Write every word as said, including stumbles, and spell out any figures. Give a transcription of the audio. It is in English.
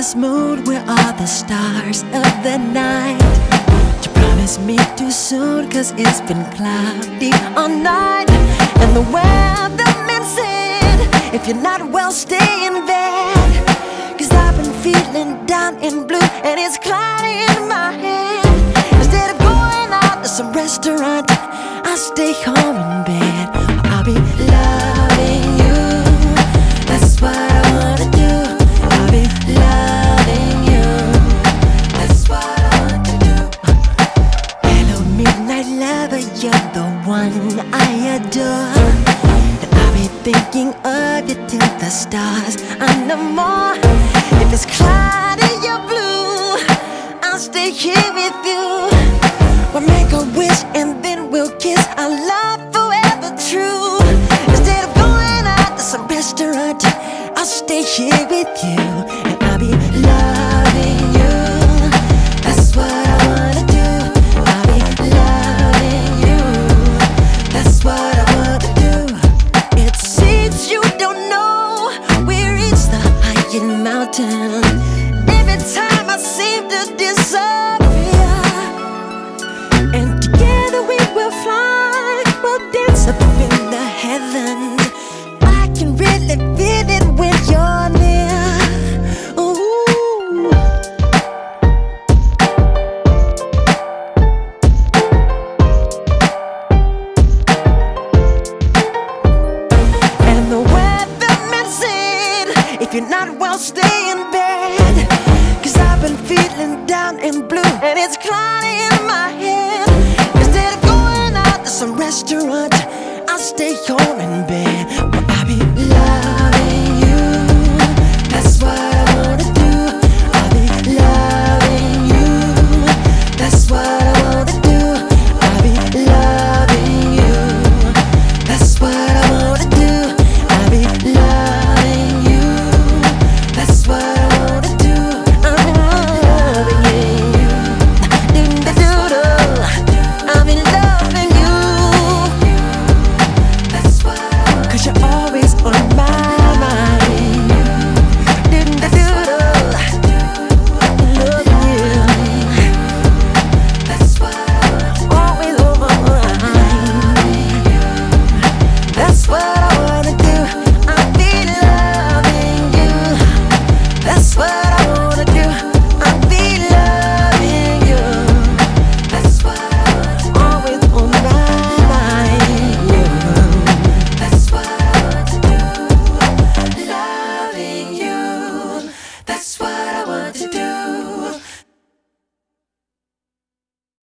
this mood where all the stars of the night you promised me too soon, cause it's been cloudy all night. And the weatherman said, if you're not well, stay in bed, cause I've been feeling down and blue, and it's cloudy in my head. Instead of going out to some restaurant, I'll stay home in bed. I'll be loving you, that's what I wanna do. I'll be loving you, that's what I want to do. Hello midnight lover, you're the one I adore, and I'll be thinking of you till the stars and no more. If it's cloudy or blue, I'll stay here with you. We'll make a wish and then we'll kiss, our love forever true. Instead of going out to some restaurant, I'll stay here with you, and I'll be loving you, that's what I wanna do. I'll be loving you, that's what I wanna do. It seems you don't know we reached the highest mountain. Every time I seem to disappear, and together we will fly, we'll dance up in the heavens. I can really feel it when you're near. Ooh. And the weatherman said, if you're not well, stay in bed, cause I've been feeling down and blue, and it's cloudy in my head. Instead of going out to some restaurant, I'll stay home in bed.